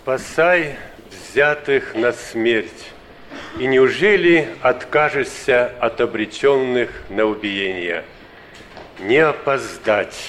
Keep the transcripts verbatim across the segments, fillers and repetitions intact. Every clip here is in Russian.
Спасай взятых на смерть, и неужели откажешься от обреченных на убиение? Не опоздать.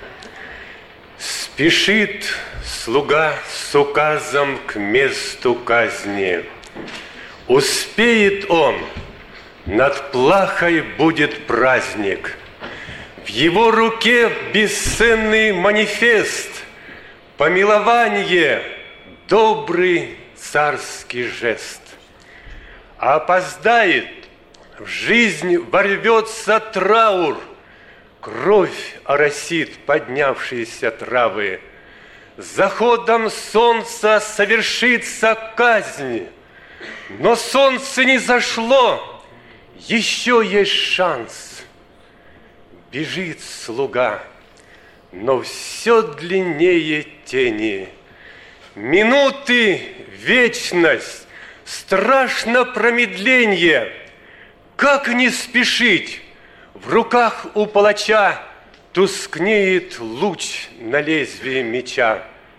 Спешит слуга с указом к месту казни. Успеет он, над плахой будет праздник. В его руке бесценный манифест, помилование, добрый царский жест. А опоздает, в жизнь ворвется траур, кровь оросит поднявшиеся травы. С заходом солнца совершится казнь, но солнце не зашло, еще есть шанс. Бежит слуга, но все длиннее тени. Минуты — вечность, страшно промедление. Как не спешить? В руках у палача тускнеет луч на лезвие меча.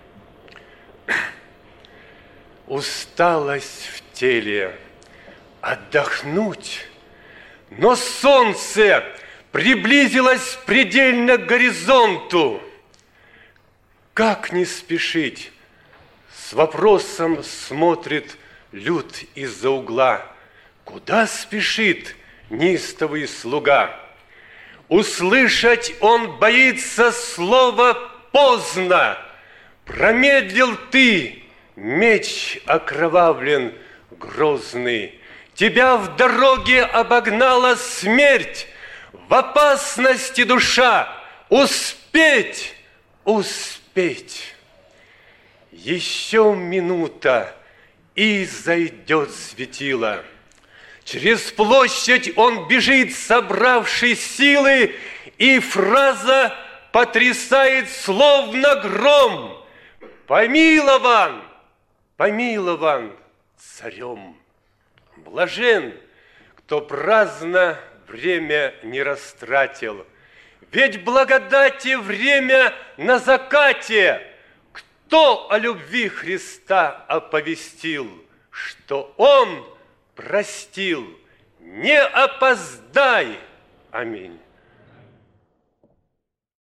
Усталость в теле, отдохнуть, но солнце приблизилось предельно к горизонту. Как не спешить? С вопросом смотрит люд из-за угла. Куда спешит неистовый слуга? Услышать он боится слова «поздно». Промедлил ты, меч окровавлен грозный. Тебя в дороге обогнала смерть. В опасности душа. Успеть, успеть. Еще минута, и зайдет светило. Через площадь он бежит, собравший силы, и фраза потрясает, словно гром: помилован, помилован царем. Блажен, кто праздно время не растратил, ведь благодати время на закате. Кто о любви Христа оповестил, что Он простил? Не опоздай. Аминь.